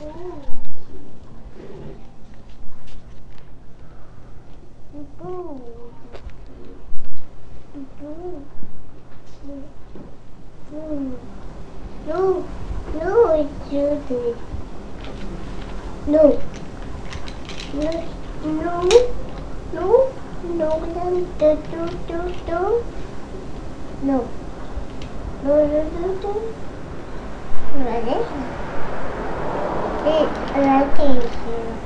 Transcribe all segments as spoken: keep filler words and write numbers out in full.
No, no, it's Judy. No. No, no, no, no, no, do, do, do, do. No. No, no, no, no. Ready? It, ready here.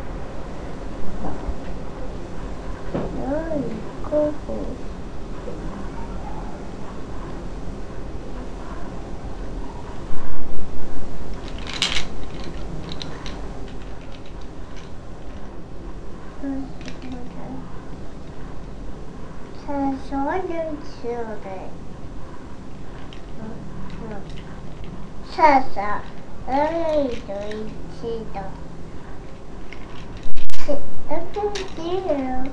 No, go for Children, children. Sasa, early doing cheetah. Open zero.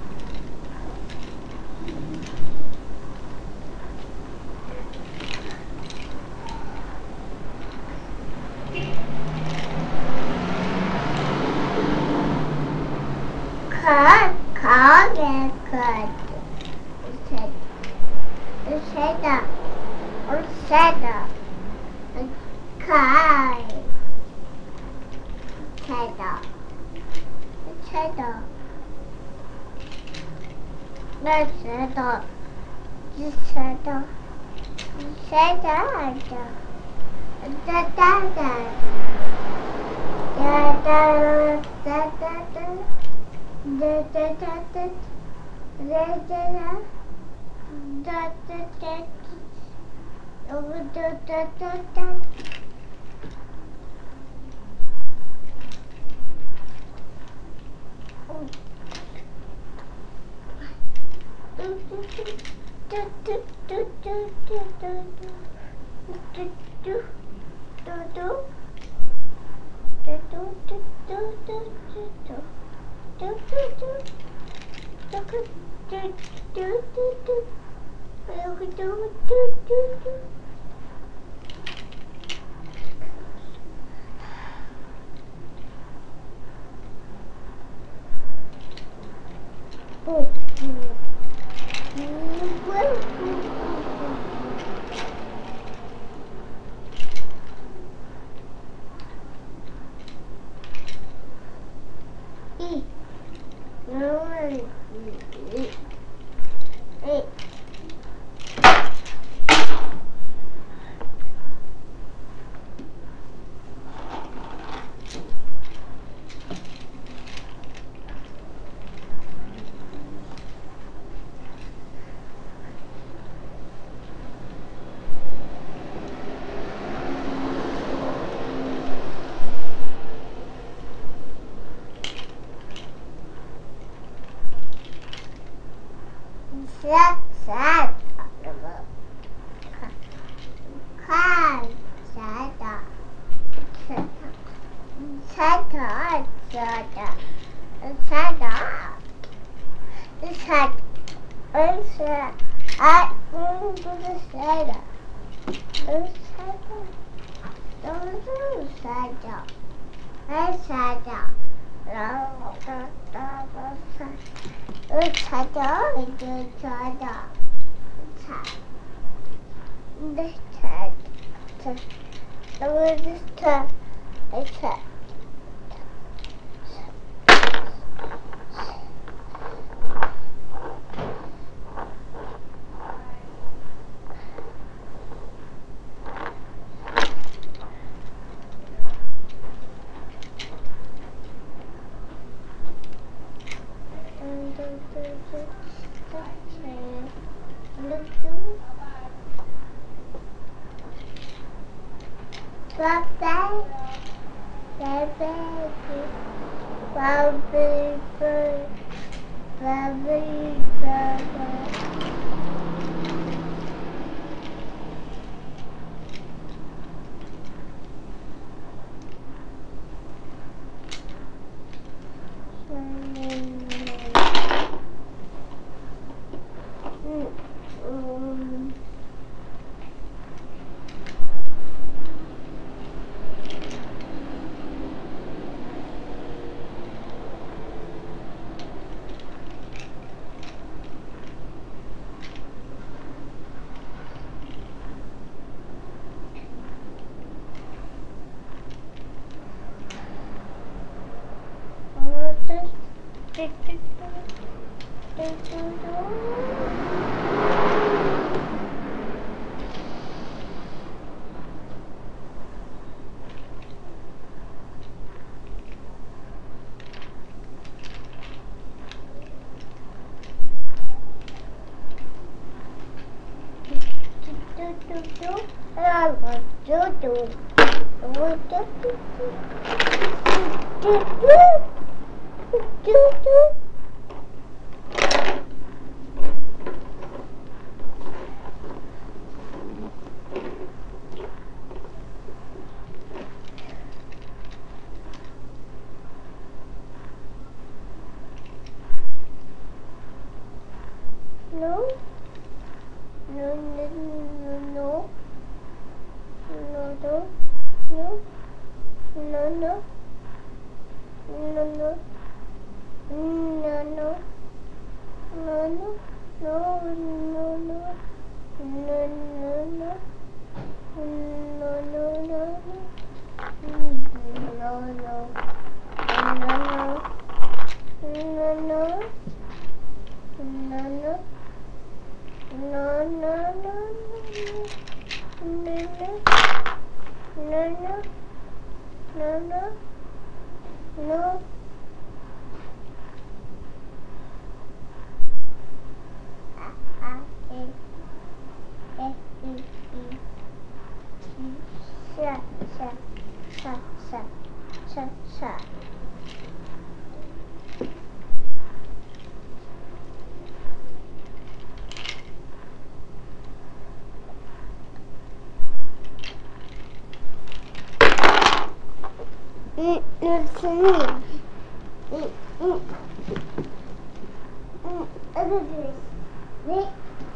Car, car, get cut. Usada, usada, car, usada, usada, usada, usada, usada, da da da, da da da da da, da da da da, da da da. Da da da da da da da da. Do do do do do do do do do do do Oh. E. E. Sad, sad. Car, sada, sada, sada, sada, sada. Sad, sad. I want to sada. Sada, don't sada. I sada. No, da, da, da, sada. Usada, usada, usada, usada, usada, usada. Bye bye. No, no, no, no, no, no, no, no, no, no, no, no, no, no. No, no, no, no, no, no, no, no, no, no, no, no. Sha, sha, sha, sha, sha, sha. Mm, mm, mm, mm, mm. Other dress. Wait.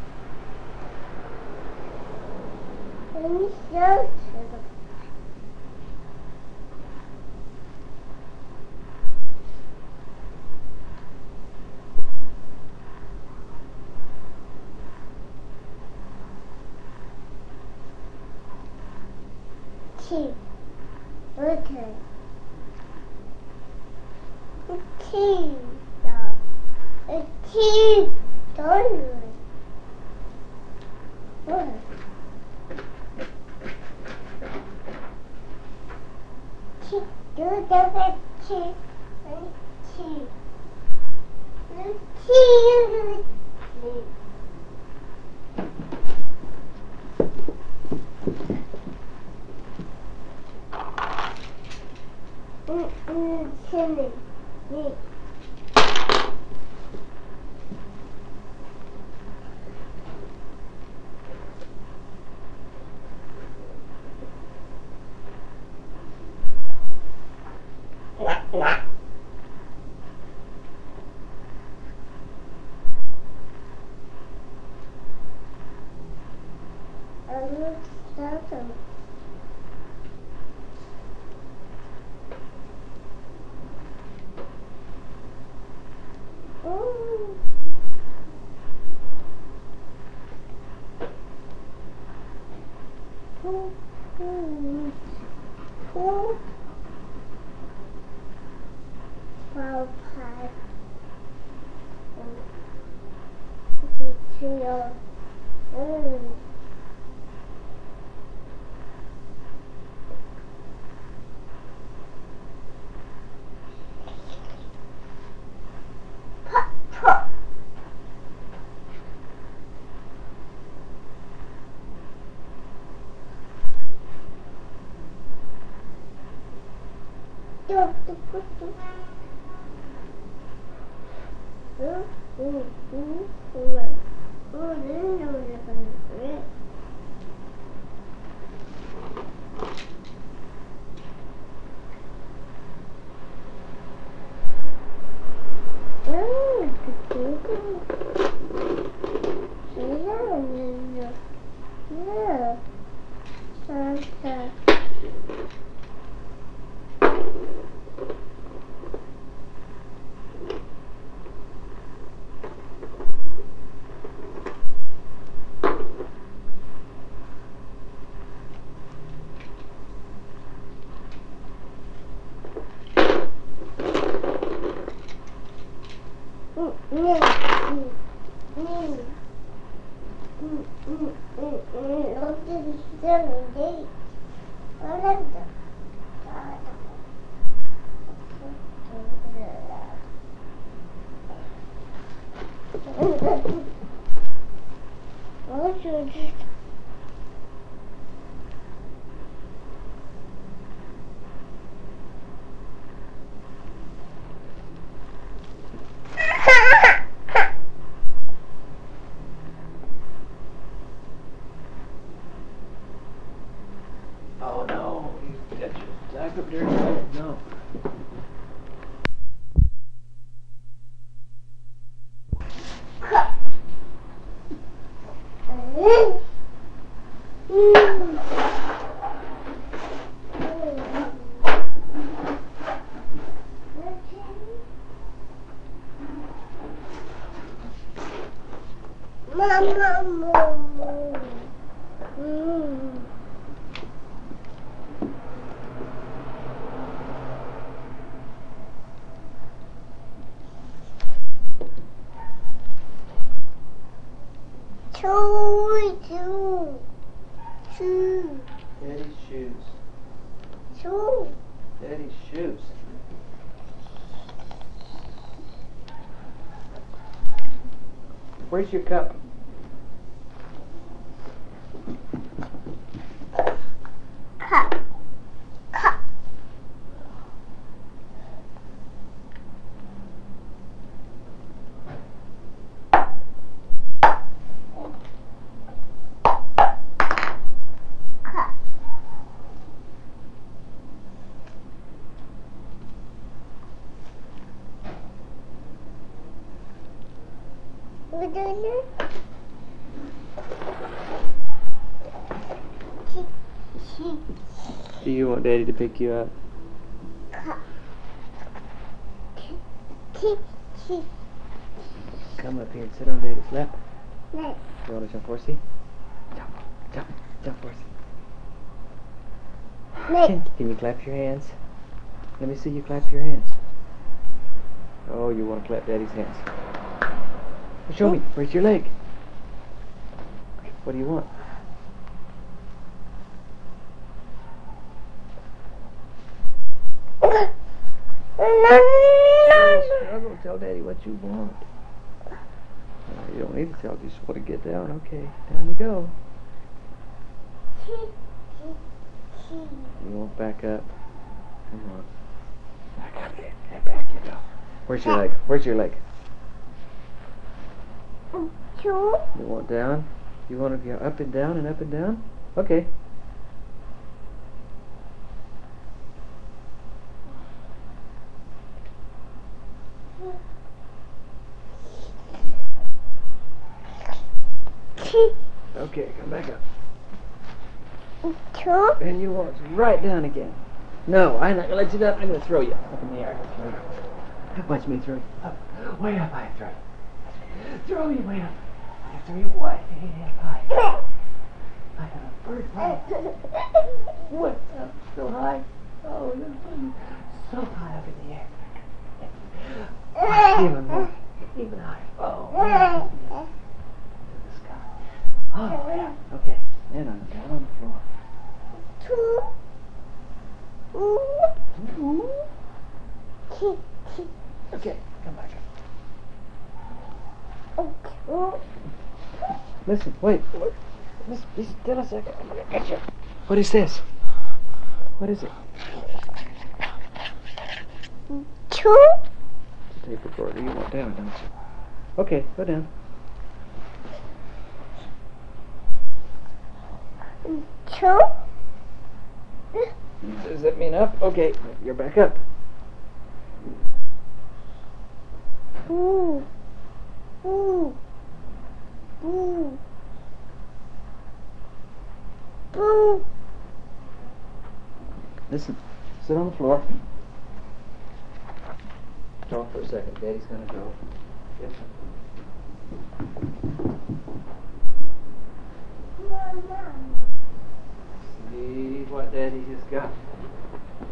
Let me show you. Tea. Okay. Tea. A tea. Toilet. What? Tea. Do the tea. Tea. Tea. Tea. Mm, mm, chili. Me. I'm starting. Oh. Oh. Oh. Oh. Flower pot. Cereal. Mm. Pop, pop. Do, do, do, do. Do, do, do, do. Oh, then you're gonna do it. Oh, do, do, do. Yeah, yeah, yeah. Santa. Mm, mm, mm, mm, mm, mm. Look at the seven days. I like them. What should you Oh no, you got your back up there. No. Mama, mama. Mm. Two, two, two, Daddy's shoes. two. Daddy's shoes. Where's your cup? Cup, cup. Cup. What do you do? Do you want Daddy to pick you up? Cup. Kick, kick. Come up here and sit on Daddy's lap. Nice. You want to jump horsey? Jump, jump, jump horsey. Nice. Can, can you clap your hands? Let me see you clap your hands. Oh, you want to clap Daddy's hands. Well, show me. Where's your leg? What do you want? Struggle, struggle. Tell Daddy what you want. Uh, you don't need to tell. You just want to get down. Okay, down you go. You won't back up. Come on. Back up. Yeah, back you go. Where's your leg? Where's your leg? Two. You want down? You want to go up and down and up and down? Okay. Okay, come back up. Two. And you want right down again. No, I'm not gonna let you down. I'm gonna throw you up in the air. Watch me throw you up. Way up high, throw you. Throw you way up. I throw you way up high. I got a bird fly. What? Up so high? Oh, so high up in the air. Even more. Even higher. Oh, yeah. To the sky. Oh, yeah. Okay. And I'm down on the floor. Two. Two. Kick, kick. Okay, come back up. Okay. Listen, wait. Look. Listen, be still a second. I'm gonna get you. What is this? What is it? Two. It's a tape recorder. You want down, don't you? Okay, go down. Two. Does that mean up? Okay, you're back up. Ooh. Ooh. Ooh. Ooh. Listen, sit on the floor. Talk for a second. Daddy's gonna go. Yep. See what Daddy just got.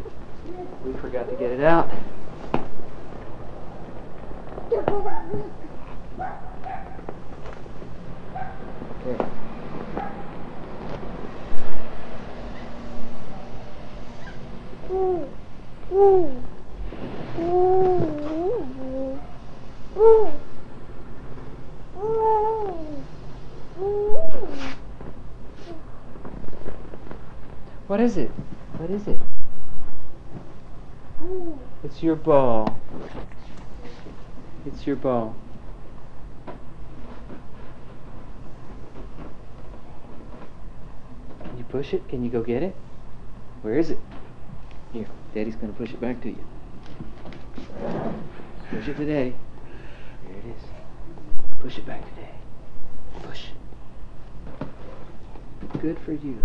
We forgot to get it out. Ooh. Ooh. Ooh. Ooh. Ooh. What is it? What is it? Ooh. It's your ball. It's your ball. Can you push it? Can you go get it? Where is it? Here, Daddy's gonna push it back to you. Push it to Daddy. There it is. Push it back to Daddy. Push. Good for you.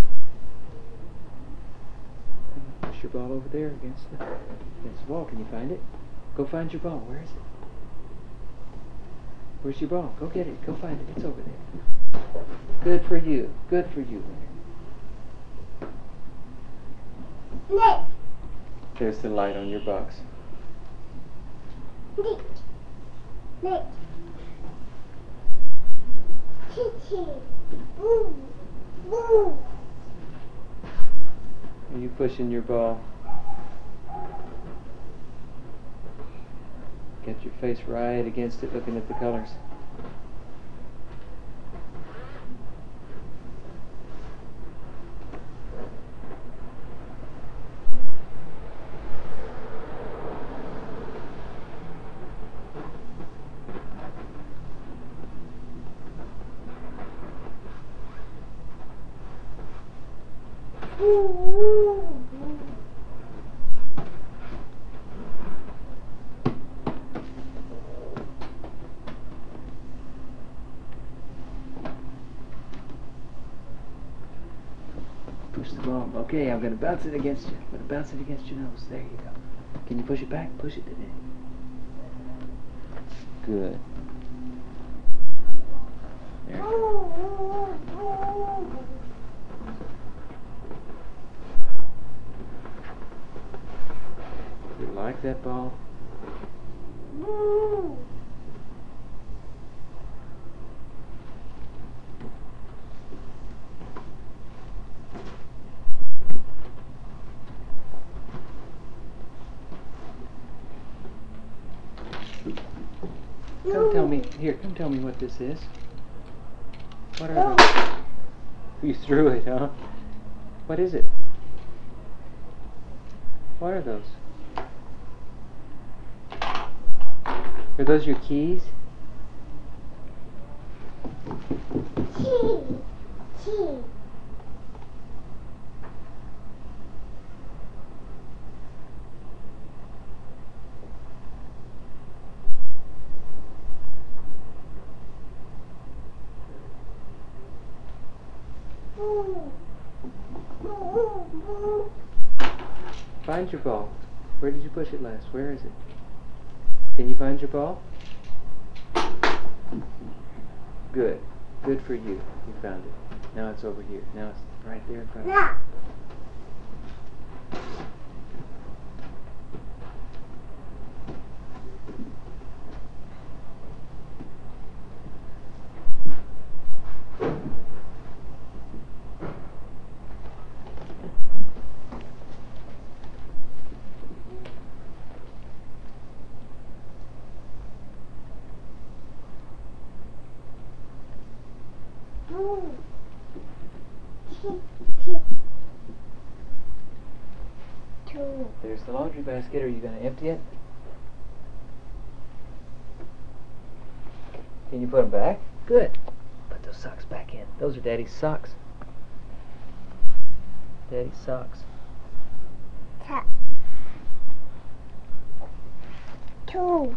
Push your ball over there against the against the wall. Can you find it? Go find your ball. Where is it? Where's your ball? Go get it. Go find it. It's over there. Good for you. Good for you. Nick. There's the light on your box. Nick. Nick. Kitty. Ooh. Ooh. Are you pushing your ball? Get your face right against it, looking at the colors. Ooh. Push the ball. Okay, I'm going to bounce it against you. I'm going to bounce it against your nose. There you go. Can you push it back? Push it today. Good. There. You like that ball? Ooh. Come tell me. Here, come tell me what this is. What are those? You threw it, huh? What is it? What are those? Are those your keys? Key. Key. Find your ball. Where did you push it last? Where is it? Can you find your ball? Good. Good for you. You found it. Now it's over here. Now it's right there in front of you. Now. Ooh. Tick, tick. Two. There's the laundry basket. Are you going to empty it? Can you put them back? Good. Put those socks back in. Those are Daddy's socks. Daddy's socks. Tap. Two.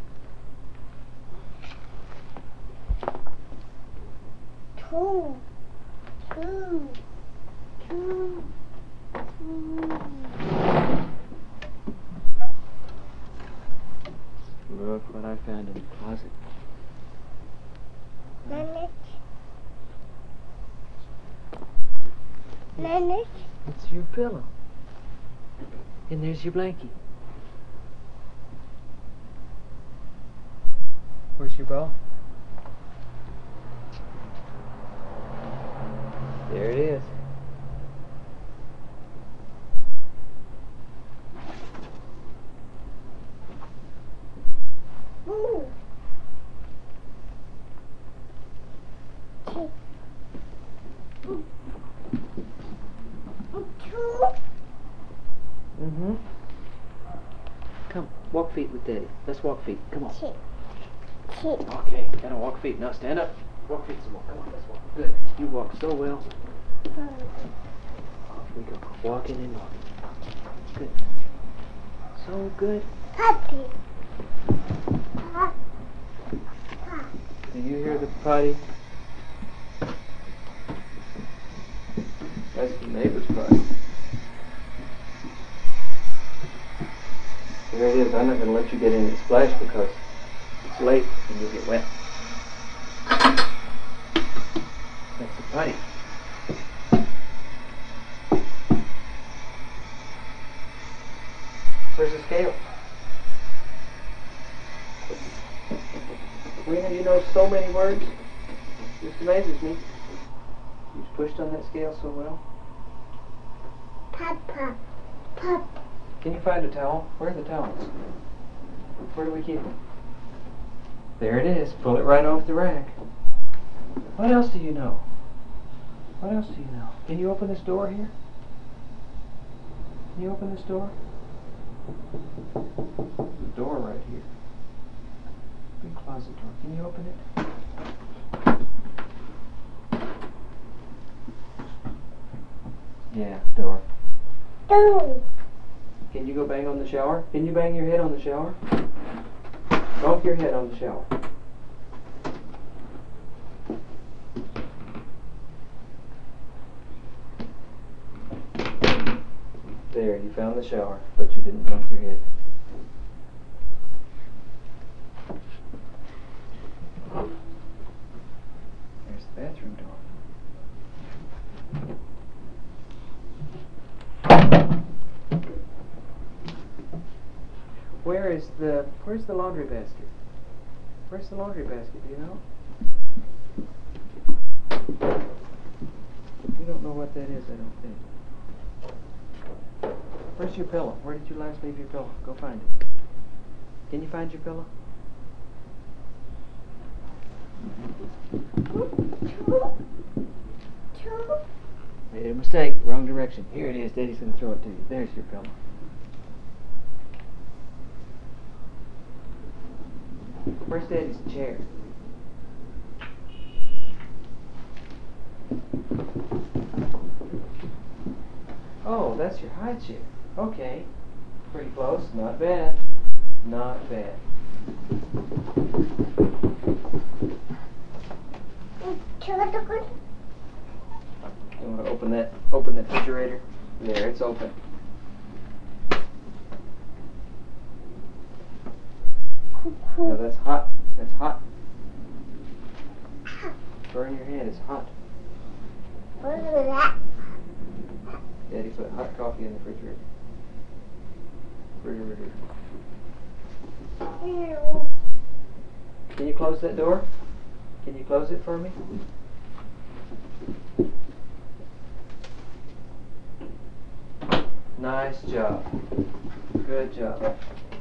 Two. Two. Two. Two. Look what I found in the closet. Nanik. Nanik. It's your pillow. And there's your blankie. Where's your ball? There it is. Come, walk feet with Daddy. Let's walk feet. Come on. Chip. Chip. Okay, gotta walk feet. Now stand up. Walk feet some more. Come on, let's walk. Good. You walk so well. Off we go. Walking and walking. Good. So good. Puppy. Pop. Pop. Do you hear the potty? That's the neighbor's potty. There it is. I'm not going to let you get in and splash because it's late and you'll get wet. That's the potty. Where's the scale? Rena, you know so many words. It just amazes me. You've pushed on that scale so well. Papa. Pop. Can you find a towel? Where are the towels? Where do we keep them? There it is. Pull it right off the rack. What else do you know? What else do you know? Can you open this door here? Can you open this door? The door right here. Big closet door. Can you open it? Yeah, door. Door. Can you go bang on the shower? Can you bang your head on the shower? Bonk your head on the shower. There, you found the shower, but you didn't bonk your head. There's the bathroom door. Where is the, where's the laundry basket? Where's the laundry basket, do you know? You don't know what that is, I don't think. Where's your pillow? Where did you last leave your pillow? Go find it. Can you find your pillow? Made a mistake, wrong direction. Here it is, Daddy's going to throw it to you. There's your pillow. Where's Daddy's chair? Oh, that's your high chair. Okay. Pretty close. Not bad. Not bad. You want to open that open that refrigerator? There, it's open. No, that's hot. That's hot. Burn your hand, it's hot. What is that? Daddy put hot coffee in the refrigerator. Refrigerator. Ew. Can you close that door? Can you close it for me? Nice job. Good job.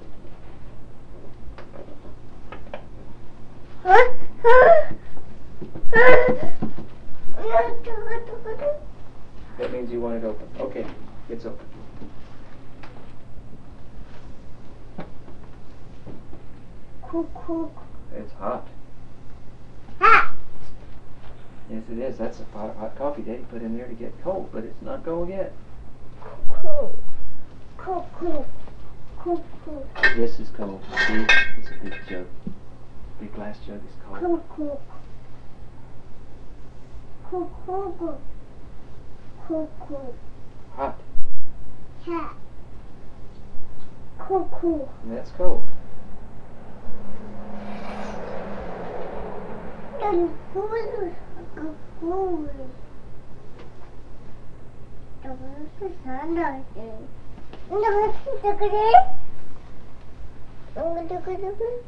That means you want it open. Okay, it's open. Cuckoo. It's hot. Hot. Yes, it is. That's a hot, hot coffee Daddy put in there to get cold, but it's not cold yet. Cuckoo. Cuckoo. Cuckoo. This is cold. See? It's a big jug. Big glass jug is cold. Cuckoo. Cuckoo. Cuckoo. Hot. Hot. Cuckoo. And that's cold. And who's who's the one Sunday? No, it's the great. Oh, the great.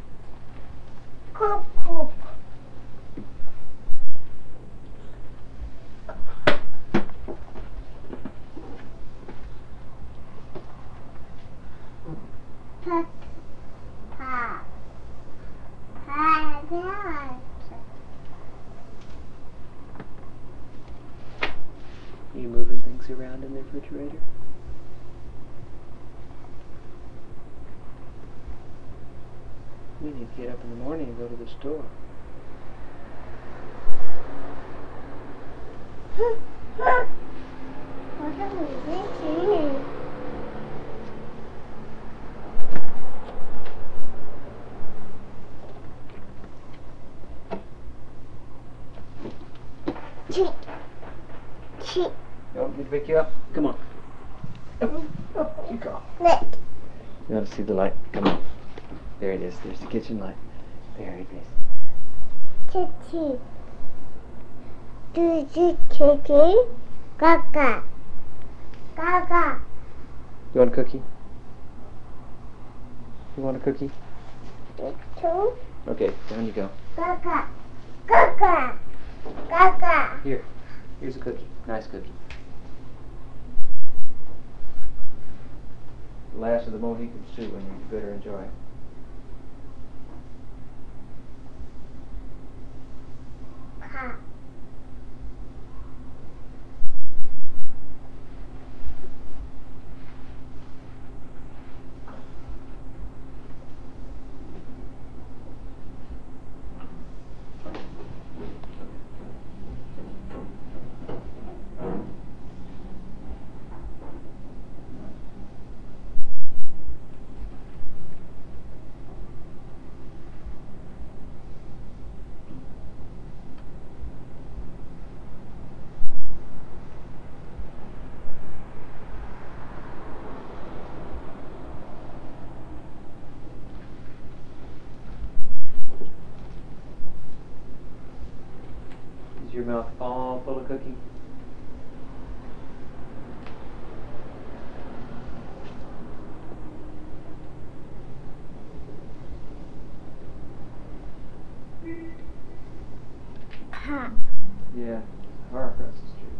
Cuckoo. Pat, pat, pat, pat. Are you moving things around in the refrigerator? We need to get up in the morning and go to the store. What are we thinking? Cheat. Cheat. You want me to pick you up? Come on. Up, up you go. Look. You want to see the light? Come on. There it is. There's the kitchen light. There it is. Kitty. Do you kitty? Gaga. Gaga. You want a cookie? You want a cookie? Two. Okay, down you go. Gaga. Gaga. Gaga. Here. Here's a cookie. Nice cookie. The last of the Mohican stew, and you better enjoy it. Ha. Is your mouth all full of cookie? Ha. Yeah. Far across the street.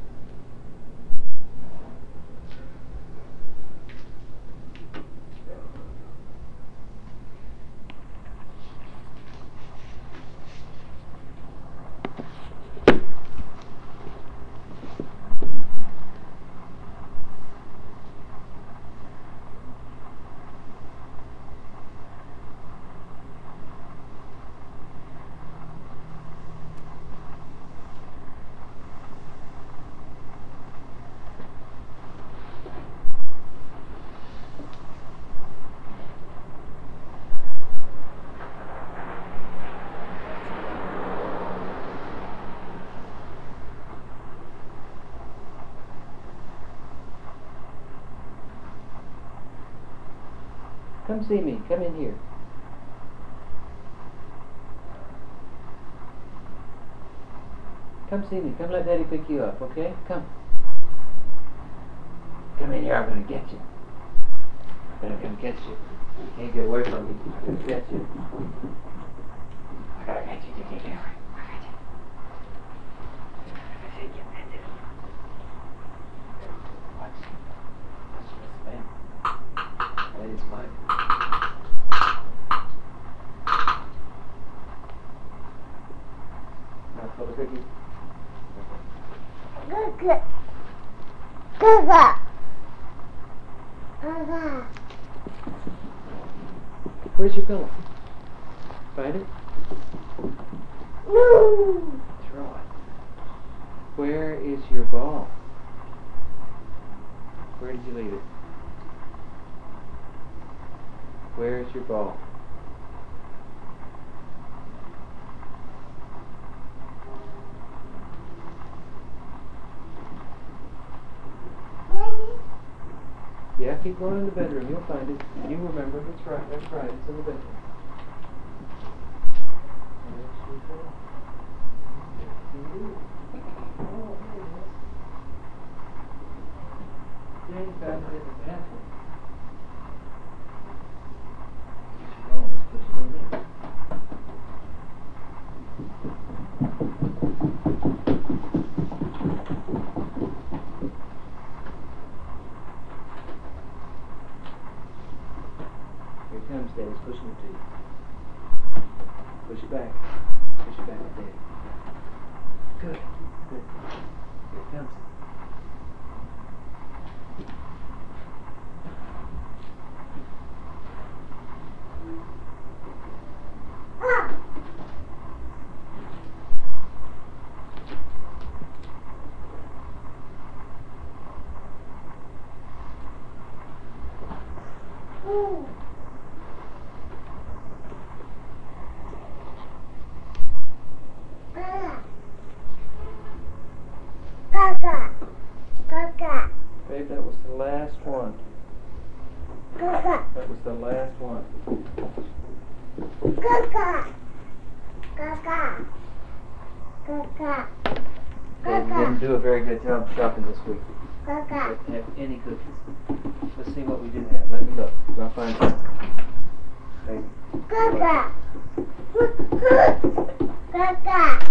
Come see me. Come in here. Come see me. Come let Daddy pick you up, okay? Come. Come in here. I'm going to get you. I'm going to come get you. You can't get away from me. I'm going to get you. I got to get you. You can't get away. I got you. I take you. That's it. Watch. Watch the spin. That is mine. Now full of cookies. Gaga. Gaga. Gaga. Where's your pillow? Find it? No. Throw it. Where is your ball? Where did you leave it? Where is your ball? Yeah, keep going in the bedroom. You'll find it. You remember. That's right. That's right. It's in the bedroom. Yeah, you found it in the bathroom. Oh, let's put it in there. Here it comes, Daddy's pushing it to you. Push it back. Push it back at Daddy. Good. Good. Here it comes. Gaga. Gaga. Babe, that was the last one. Gaga. That was the last one. Gaga. Gaga. Gaga. Babe, you didn't do a very good job shopping this week. Gaga. Didn't have any cookies. Let's see what we did have. Let me look. I'll find some. Baby. Gaga. Gaga.